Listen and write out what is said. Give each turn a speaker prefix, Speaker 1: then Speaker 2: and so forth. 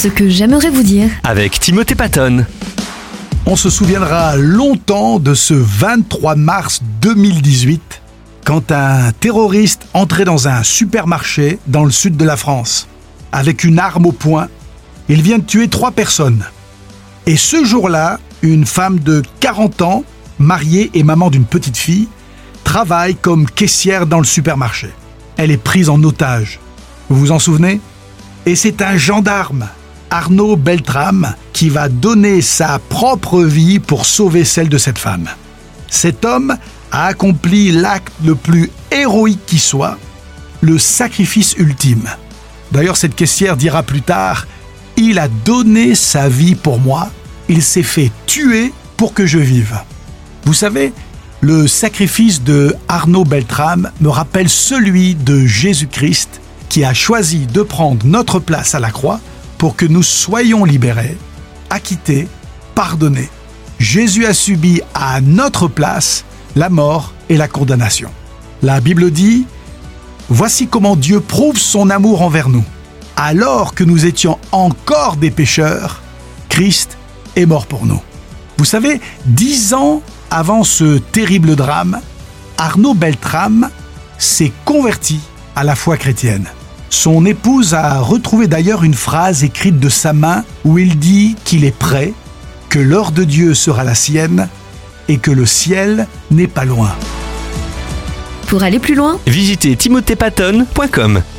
Speaker 1: Ce que j'aimerais vous dire.
Speaker 2: Avec Timothée Patton.
Speaker 3: On se souviendra longtemps de ce 23 mars 2018, quand un terroriste entrait dans un supermarché dans le sud de la France. Avec une arme au poing, il vient de tuer 3 personnes. Et ce jour-là, une femme de 40 ans, mariée et maman d'une petite fille, travaille comme caissière dans le supermarché. Elle est prise en otage. Vous vous en souvenez ? Et c'est un gendarme, Arnaud Beltrame, qui va donner sa propre vie pour sauver celle de cette femme. Cet homme a accompli l'acte le plus héroïque qui soit, le sacrifice ultime. D'ailleurs, cette caissière dira plus tard « Il a donné sa vie pour moi, il s'est fait tuer pour que je vive ». Vous savez, le sacrifice de Arnaud Beltrame me rappelle celui de Jésus-Christ qui a choisi de prendre notre place à la croix pour que nous soyons libérés, acquittés, pardonnés. Jésus a subi à notre place la mort et la condamnation. La Bible dit « Voici comment Dieu prouve son amour envers nous. Alors que nous étions encore des pécheurs, Christ est mort pour nous. » Vous savez, 10 ans avant ce terrible drame, Arnaud Beltrame s'est converti à la foi chrétienne. Son épouse a retrouvé d'ailleurs une phrase écrite de sa main où il dit qu'il est prêt, que l'heure de Dieu sera la sienne et que le ciel n'est pas loin.
Speaker 1: Pour aller plus loin,
Speaker 2: Visitez timothépatton.com.